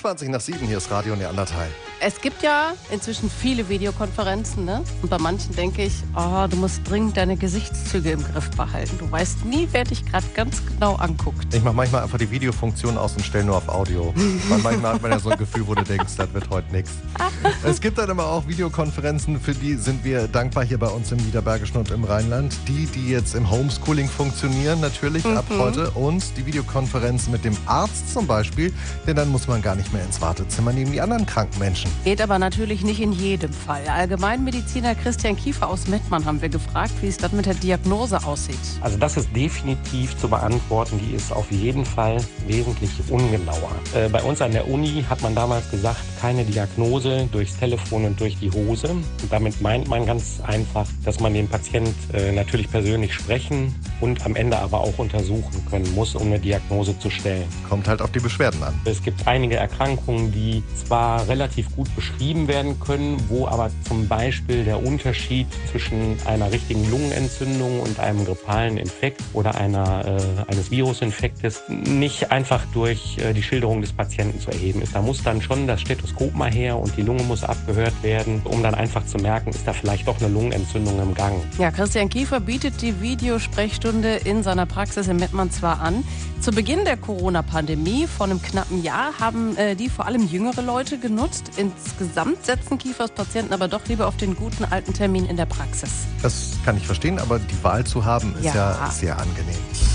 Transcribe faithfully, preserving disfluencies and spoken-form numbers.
fünfundzwanzig nach sieben, hier ist Radio Neandertal. Es gibt ja inzwischen viele Videokonferenzen, ne? Und bei manchen denke ich, oh, du musst dringend deine Gesichtszüge im Griff behalten. Du weißt nie, wer dich gerade ganz genau anguckt. Ich mache manchmal einfach die Videofunktion aus und stelle nur auf Audio. Weil manchmal hat man ja so ein Gefühl, wo du denkst, das wird heute nichts. Es gibt dann aber auch Videokonferenzen, für die sind wir dankbar hier bei uns im Niederbergischen und im Rheinland. Die, die jetzt im Homeschooling funktionieren, natürlich mhm. ab heute. Und die Videokonferenzen mit dem Arzt zum Beispiel, denn dann muss man gar nicht mehr ins Wartezimmer neben die anderen kranken Menschen. Geht aber natürlich nicht in jedem Fall. Allgemeinmediziner Christian Kiefer aus Mettmann haben wir gefragt, wie es dann mit der Diagnose aussieht. Also das ist definitiv zu beantworten. Die ist auf jeden Fall wesentlich ungenauer. Äh, bei uns an der Uni hat man damals gesagt, keine Diagnose durchs Telefon und durch die Hose. Und damit meint man ganz einfach, dass man den Patient äh, natürlich persönlich sprechen und am Ende aber auch untersuchen können muss, um eine Diagnose zu stellen. Kommt halt auf die Beschwerden an. Es gibt einige Erkrankungen, die zwar relativ gut beschrieben werden können, wo aber zum Beispiel der Unterschied zwischen einer richtigen Lungenentzündung und einem grippalen Infekt oder einer, äh, eines Virusinfektes nicht einfach durch äh, die Schilderung des Patienten zu erheben ist. Da muss dann schon das Stethoskop mal her und die Lunge muss abgehört werden, um dann einfach zu merken, ist da vielleicht doch eine Lungenentzündung im Gang. Ja, Christian Kiefer bietet die Videosprechstunde in seiner Praxis in Mettmann zwar an. Zu Beginn der Corona-Pandemie vor einem knappen Jahr haben äh, die vor allem jüngere Leute genutzt. Insgesamt setzen Kiefers Patienten aber doch lieber auf den guten alten Termin in der Praxis. Das kann ich verstehen, aber die Wahl zu haben ist ja, ja sehr angenehm.